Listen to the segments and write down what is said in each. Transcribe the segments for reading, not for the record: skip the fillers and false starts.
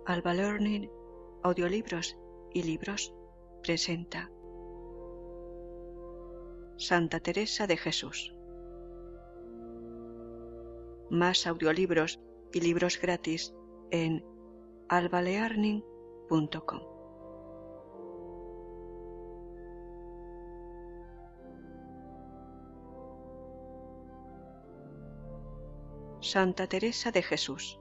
Alba Learning, audiolibros y libros presenta Santa Teresa de Jesús. Más audiolibros y libros gratis en albalearning.com. Santa Teresa de Jesús.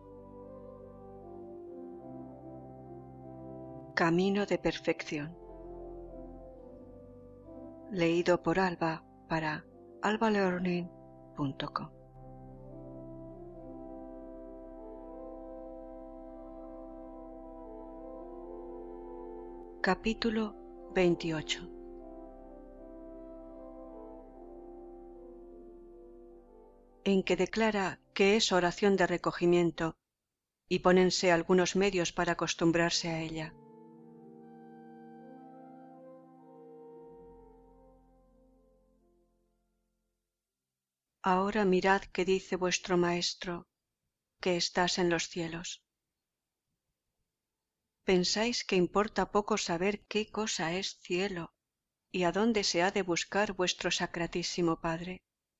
Camino de perfección. Leído por Alba para albalearning.com. Capítulo 28. En que declara que es oración de recogimiento y pónense algunos medios para acostumbrarse a ella. Ahora mirad qué dice vuestro Maestro, que estás en los cielos. ¿Pensáis que importa poco saber qué cosa es cielo y a dónde se ha de buscar vuestro Sacratísimo Padre?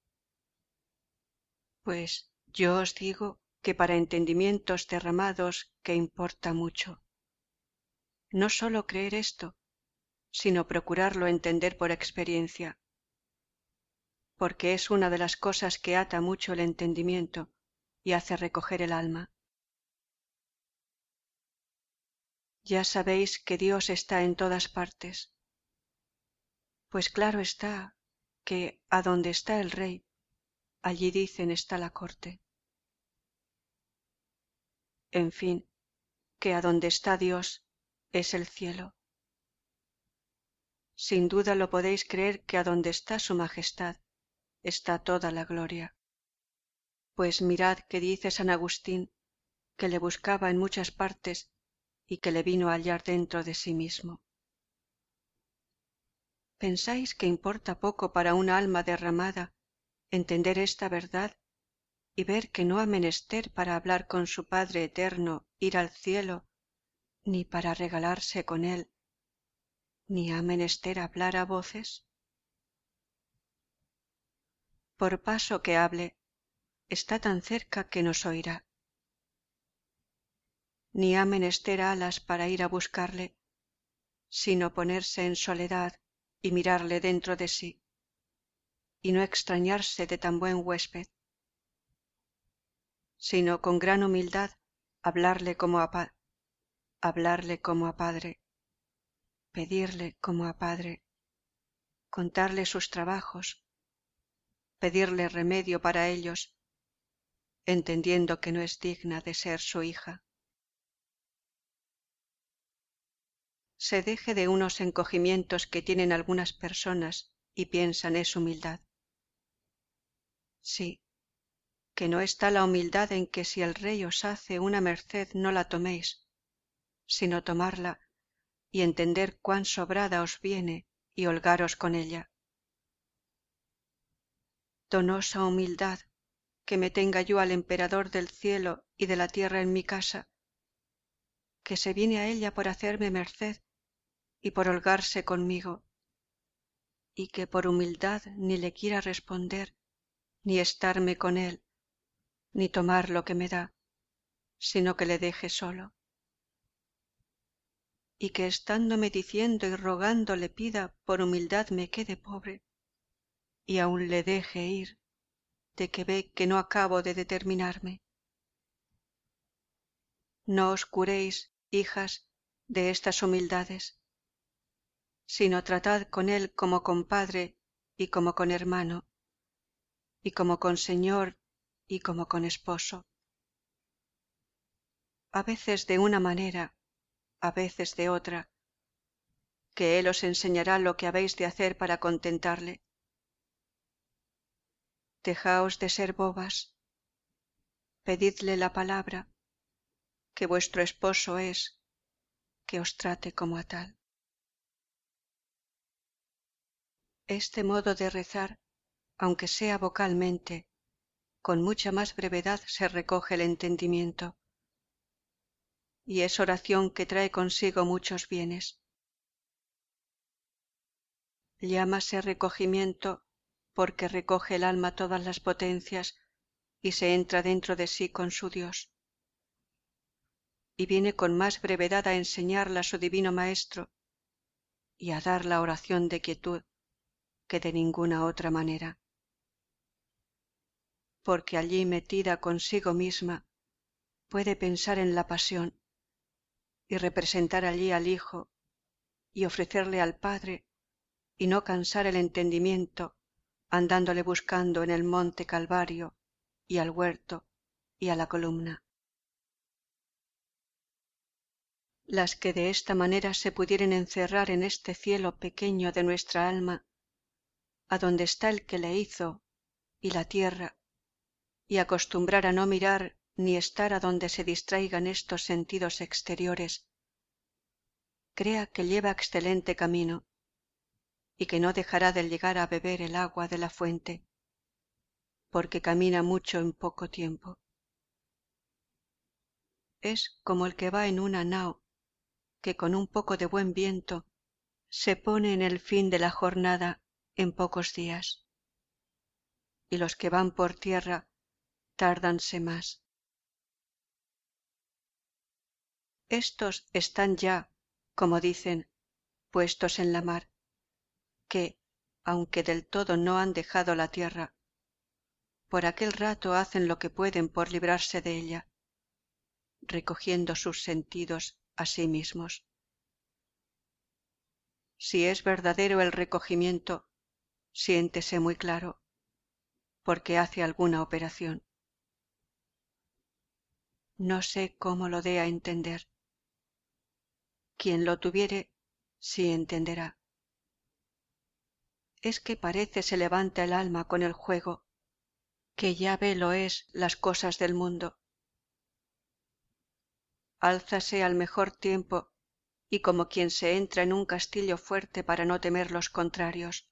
Pues yo os digo que para entendimientos derramados que importa mucho. No sólo creer esto, sino procurarlo entender por experiencia, porque es una de las cosas que ata mucho el entendimiento y hace recoger el alma. Ya sabéis que Dios está en todas partes, pues claro está que a donde está el rey, allí dicen está la corte. En fin, que a donde está Dios es el cielo. Sin duda lo podéis creer que a donde está su majestad está toda la gloria. Pues mirad que dice San Agustín que le buscaba en muchas partes y que le vino a hallar dentro de sí mismo. ¿Pensáis que importa poco para una alma derramada entender esta verdad y ver que no ha menester para hablar con su Padre eterno ir al cielo, ni para regalarse con él, ni ha menester hablar a voces? Por paso que hable, está tan cerca que nos oirá. Ni ha menester alas para ir a buscarle, sino ponerse en soledad y mirarle dentro de sí, y no extrañarse de tan buen huésped, sino con gran humildad hablarle como a Padre, pedirle como a Padre, contarle sus trabajos, pedirle remedio para ellos, entendiendo que no es digna de ser su hija. Se deje de unos encogimientos que tienen algunas personas y piensan es humildad. Sí, que no está la humildad en que si el rey os hace una merced no la toméis, sino tomarla y entender cuán sobrada os viene y holgaros con ella. Donosa humildad, que me tenga yo al emperador del cielo y de la tierra en mi casa, que se viene a ella por hacerme merced y por holgarse conmigo, y que por humildad ni le quiera responder, ni estarme con él, ni tomar lo que me da, sino que le deje solo, y que estándome diciendo y rogando le pida por humildad me quede pobre, y aun le deje ir, de que ve que no acabo de determinarme. No os curéis, hijas, de estas humildades, sino tratad con él como con padre y como con hermano, y como con señor y como con esposo. A veces de una manera, a veces de otra, que él os enseñará lo que habéis de hacer para contentarle. Dejaos de ser bobas, pedidle la palabra, que vuestro esposo es, que os trate como a tal. Este modo de rezar, aunque sea vocalmente, con mucha más brevedad se recoge el entendimiento. y es oración que trae consigo muchos bienes. Llámase recogimiento porque recoge el alma todas las potencias y se entra dentro de sí con su Dios. Y viene con más brevedad a enseñarla a su divino Maestro y a dar la oración de quietud que de ninguna otra manera. Porque allí metida consigo misma puede pensar en la pasión y representar allí al Hijo y ofrecerle al Padre y no cansar el entendimiento andándole buscando en el monte Calvario y al huerto y a la columna. Las que de esta manera se pudieren encerrar en este cielo pequeño de nuestra alma, adonde está el que le hizo y la tierra, y acostumbrar a no mirar ni estar adonde se distraigan estos sentidos exteriores, crea que lleva excelente camino y que no dejará de llegar a beber el agua de la fuente, porque camina mucho en poco tiempo. Es como el que va en una nao que con un poco de buen viento se pone en el fin de la jornada en pocos días, y los que van por tierra tárdanse más. Estos están ya, como dicen, puestos en la mar, que, aunque del todo no han dejado la tierra, por aquel rato hacen lo que pueden por librarse de ella, recogiendo sus sentidos a sí mismos. Si es verdadero el recogimiento, siéntese muy claro, porque hace alguna operación. No sé cómo lo dé a entender. Quien lo tuviere, sí entenderá. Es que parece se levanta el alma con el juego, que ya ve lo es las cosas del mundo. Álzase al mejor tiempo y como quien se entra en un castillo fuerte para no temer los contrarios.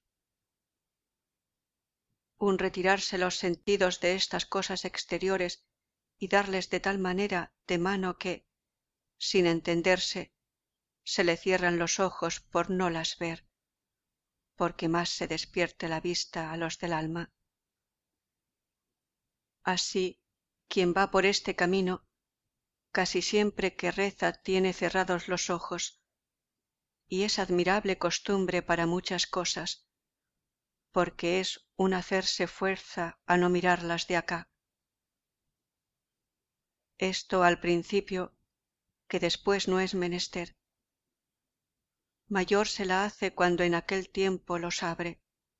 Un retirarse los sentidos de estas cosas exteriores y darles de tal manera de mano que, sin entenderse, se le cierran los ojos por no las ver, porque más se despierte la vista a los del alma. Así, quien va por este camino, casi siempre que reza tiene cerrados los ojos, y es admirable costumbre para muchas cosas, porque es un hacerse fuerza a no mirarlas de acá. Esto al principio, que después no es menester. Mayor se la hace cuando en aquel tiempo los abre.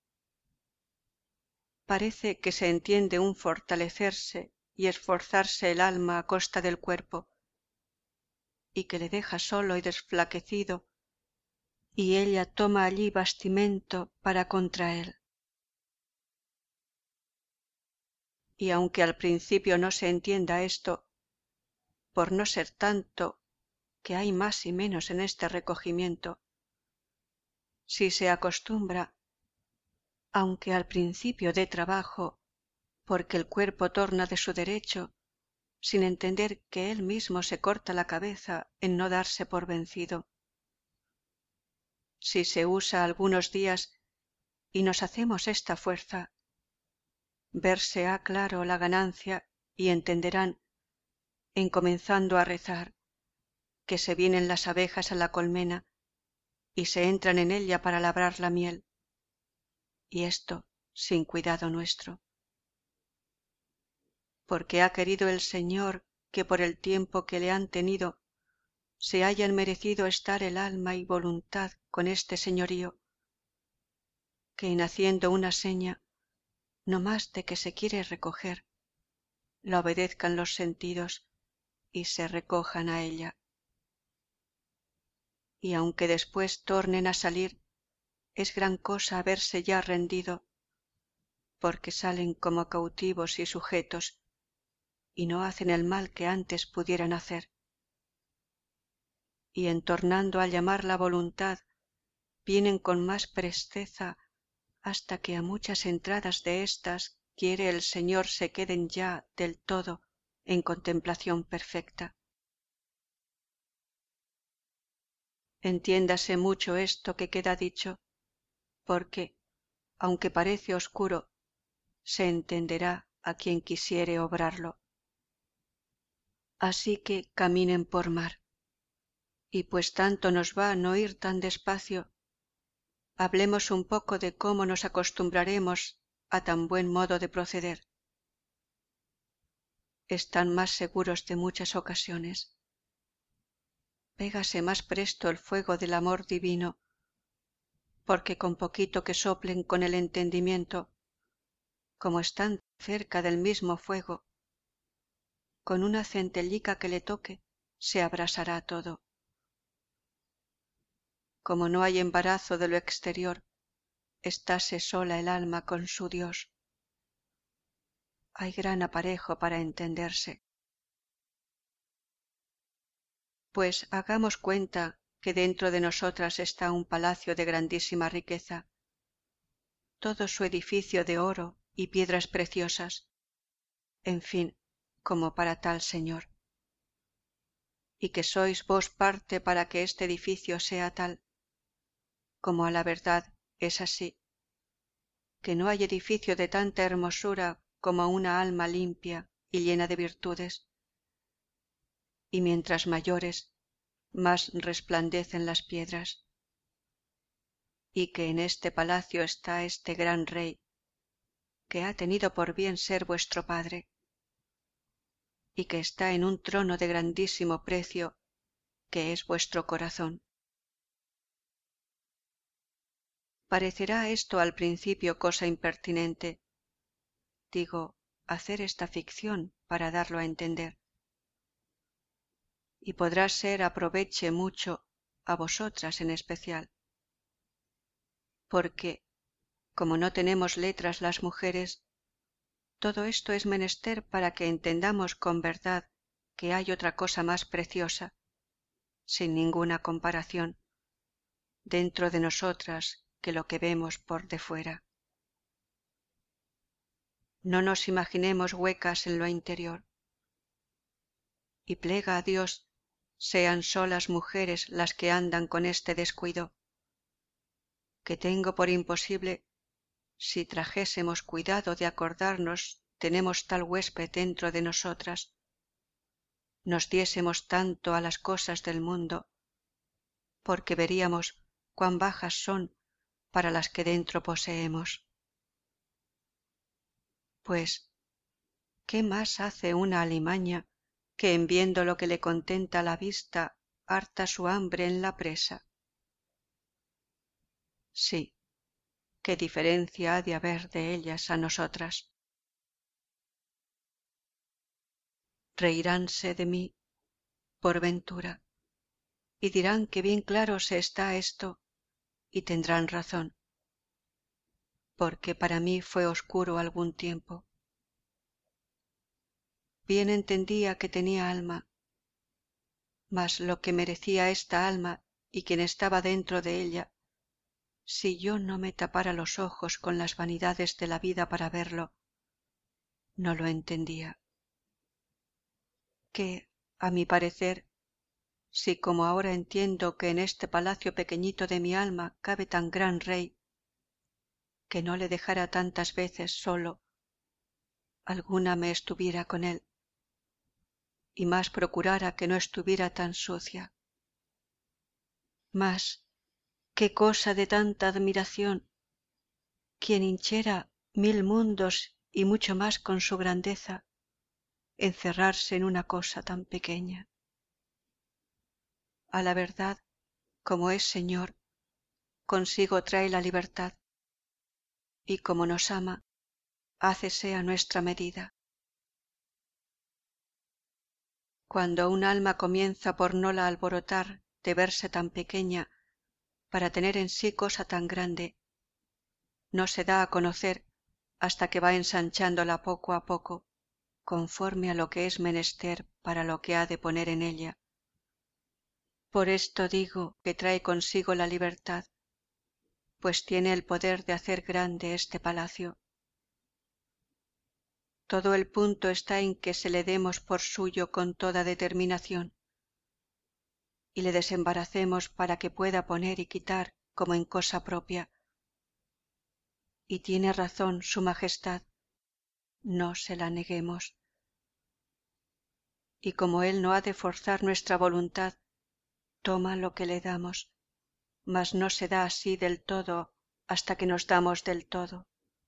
Parece que se entiende un fortalecerse y esforzarse el alma a costa del cuerpo, y que le deja solo y desflaquecido, y ella toma allí bastimento para contra él. Y aunque al principio no se entienda esto, por no ser tanto que hay más y menos en este recogimiento, si se acostumbra, aunque al principio dé trabajo, porque el cuerpo torna de su derecho, sin entender que él mismo se corta la cabeza en no darse por vencido. Si se usa algunos días y nos hacemos esta fuerza, verse ha claro la ganancia y entenderán, en comenzando a rezar, que se vienen las abejas a la colmena y se entran en ella para labrar la miel, y esto sin cuidado nuestro. Porque ha querido el Señor que por el tiempo que le han tenido se hayan merecido estar el alma y voluntad con este señorío, que en haciendo una seña, no más de que se quiere recoger, la obedezcan los sentidos y se recojan a ella. Y aunque después tornen a salir, es gran cosa haberse ya rendido, porque salen como cautivos y sujetos, y no hacen el mal que antes pudieran hacer. Y en tornando a llamar la voluntad, vienen con más presteza hasta que a muchas entradas de éstas quiere el Señor se queden ya del todo en contemplación perfecta. Entiéndase mucho esto que queda dicho, porque, aunque parece oscuro, se entenderá a quien quisiere obrarlo. Así que caminen por mar, y pues tanto nos va no ir tan despacio, hablemos un poco de cómo nos acostumbraremos a tan buen modo de proceder. Están más seguros de muchas ocasiones. Pégase más presto el fuego del amor divino, porque con poquito que soplen con el entendimiento, como están cerca del mismo fuego, con una centellica que le toque, se abrasará todo. Como no hay embarazo de lo exterior, estáse sola el alma con su Dios. Hay gran aparejo para entenderse. Pues hagamos cuenta que dentro de nosotras está un palacio de grandísima riqueza, todo su edificio de oro y piedras preciosas, en fin, como para tal señor. Y que sois vos parte para que este edificio sea tal, como a la verdad es así, que no hay edificio de tanta hermosura como una alma limpia y llena de virtudes, y mientras mayores, más resplandecen las piedras, y que en este palacio está este gran rey, que ha tenido por bien ser vuestro padre, y que está en un trono de grandísimo precio, que es vuestro corazón. Parecerá esto al principio cosa impertinente, digo, hacer esta ficción para darlo a entender, y podrá ser aproveche mucho a vosotras en especial, porque, como no tenemos letras las mujeres, todo esto es menester para que entendamos con verdad que hay otra cosa más preciosa, sin ninguna comparación, dentro de nosotras que lo que vemos por de fuera. No nos imaginemos huecas en lo interior, y plega a Dios sean solas mujeres las que andan con este descuido, que tengo por imposible si trajésemos cuidado de acordarnos tenemos tal huésped dentro de nosotras, nos diésemos tanto a las cosas del mundo, porque veríamos cuán bajas son para las que dentro poseemos. Pues, ¿qué más hace una alimaña que en viendo lo que le contenta la vista harta su hambre en la presa? Sí, qué diferencia ha de haber de ellas a nosotras. Reiránse de mí, por ventura, y dirán que bien claro se está esto, y tendrán razón, porque para mí fue oscuro algún tiempo. Bien entendía que tenía alma, mas lo que merecía esta alma y quien estaba dentro de ella, si yo no me tapara los ojos con las vanidades de la vida para verlo, no lo entendía. Que, a mi parecer, si como ahora entiendo que en este palacio pequeñito de mi alma cabe tan gran rey, que no le dejara tantas veces solo, alguna me estuviera con él, y más procurara que no estuviera tan sucia. Mas, qué cosa de tanta admiración, quien hinchera mil mundos y mucho más con su grandeza, encerrarse en una cosa tan pequeña. A la verdad, como es Señor, consigo trae la libertad, y como nos ama, hácese a nuestra medida. Cuando un alma comienza por no la alborotar de verse tan pequeña para tener en sí cosa tan grande, no se da a conocer hasta que va ensanchándola poco a poco, conforme a lo que es menester para lo que ha de poner en ella. Por esto digo que trae consigo la libertad, pues tiene el poder de hacer grande este palacio. Todo el punto está en que se le demos por suyo con toda determinación, y le desembaracemos para que pueda poner y quitar como en cosa propia. Y tiene razón su Majestad, no se la neguemos. Y como Él no ha de forzar nuestra voluntad, toma lo que le damos, mas no se da así del todo hasta que nos damos del todo.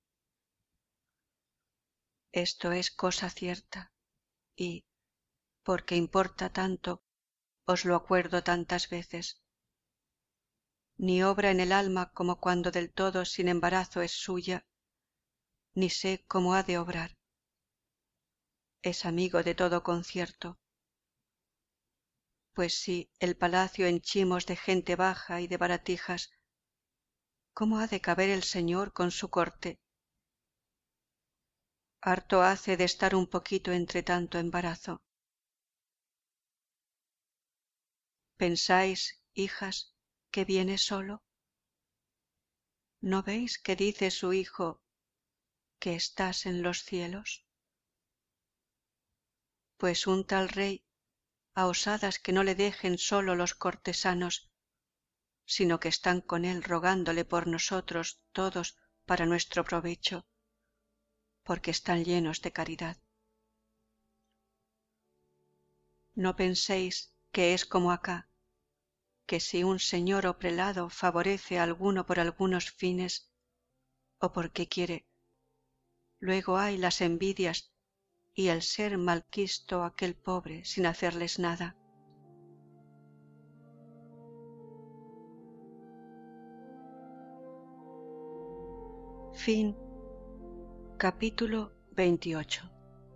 Esto es cosa cierta, y, porque importa tanto, os lo acuerdo tantas veces. Ni obra en el alma como cuando del todo sin embarazo es suya, ni sé cómo ha de obrar. Es amigo de todo concierto. Pues si el palacio henchimos de gente baja y de baratijas, ¿cómo ha de caber el Señor con su corte? Harto hace de estar un poquito entre tanto embarazo. ¿Pensáis, hijas, que viene solo? ¿No veis que dice su Hijo que estás en los cielos? Pues un tal rey, a osadas que no le dejen solo los cortesanos, sino que están con él rogándole por nosotros todos para nuestro provecho, porque están llenos de caridad. No penséis que es como acá, que si un señor o prelado favorece a alguno por algunos fines, o porque quiere, luego hay las envidias y el ser malquisto aquel pobre sin hacerles nada. Fin. Capítulo 28.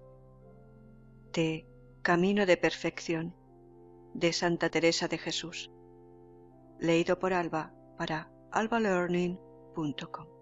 De Camino de Perfección, de Santa Teresa de Jesús. Leído por Alba para albalearning.com.